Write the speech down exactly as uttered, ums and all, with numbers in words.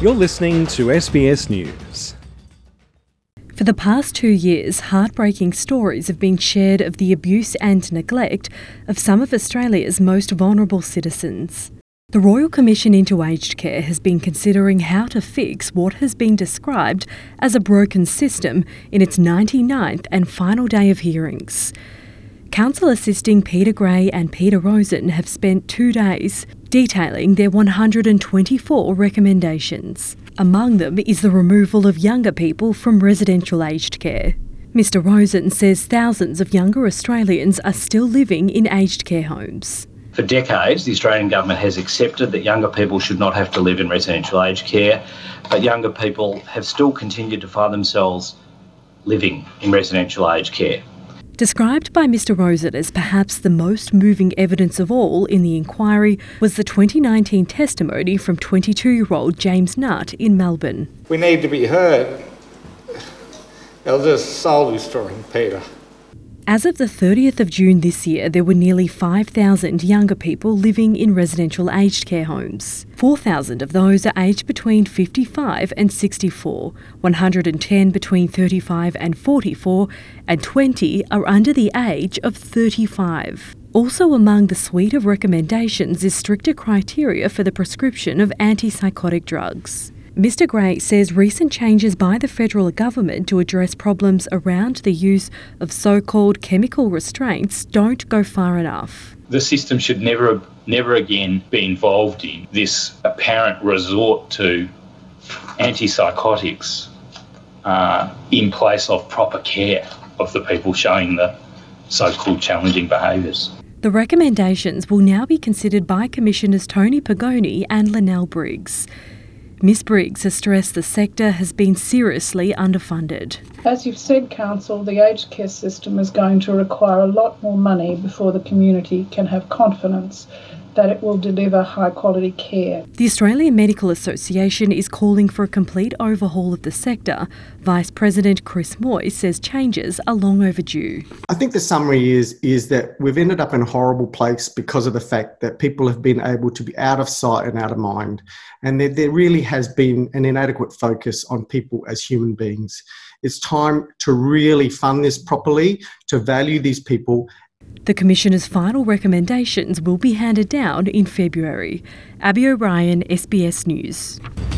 You're listening to S B S News. For the past two years, heartbreaking stories have been shared of the abuse and neglect of some of Australia's most vulnerable citizens. The Royal Commission into Aged Care has been considering how to fix what has been described as a broken system in its ninety-ninth and final day of hearings. Counsel assisting Peter Gray and Peter Rosen have spent two days detailing their one hundred twenty-four recommendations. Among them is the removal of younger people from residential aged care. Mister Rosen says thousands of younger Australians are still living in aged care homes. For decades, the Australian government has accepted that younger people should not have to live in residential aged care, but younger people have still continued to find themselves living in residential aged care. Described by Mister Rosen as perhaps the most moving evidence of all in the inquiry was the twenty nineteen testimony from twenty-two-year-old James Nutt in Melbourne. We need to be heard. I'll just solve your story, Peter. As of the thirtieth of June this year, there were nearly five thousand younger people living in residential aged care homes. four thousand of those are aged between fifty-five and sixty-four, one hundred ten between thirty-five and forty-four, and twenty are under the age of thirty-five. Also among the suite of recommendations is stricter criteria for the prescription of antipsychotic drugs. Mister Gray says recent changes by the federal government to address problems around the use of so-called chemical restraints don't go far enough. The system should never, never again be involved in this apparent resort to antipsychotics uh, in place of proper care of the people showing the so-called challenging behaviours. The recommendations will now be considered by Commissioners Tony Pagoni and Linnell Briggs. Miss Briggs has stressed the sector has been seriously underfunded. As you've said, Council, the aged care system is going to require a lot more money before the community can have confidence that it will deliver high-quality care. The Australian Medical Association is calling for a complete overhaul of the sector. Vice President Chris Moy says changes are long overdue. I think the summary is, is that we've ended up in a horrible place because of the fact that people have been able to be out of sight and out of mind, and there, there really has been an inadequate focus on people as human beings. It's time to really fund this properly, to value these people. The Commissioner's final recommendations will be handed down in February. Abby O'Brien, S B S News.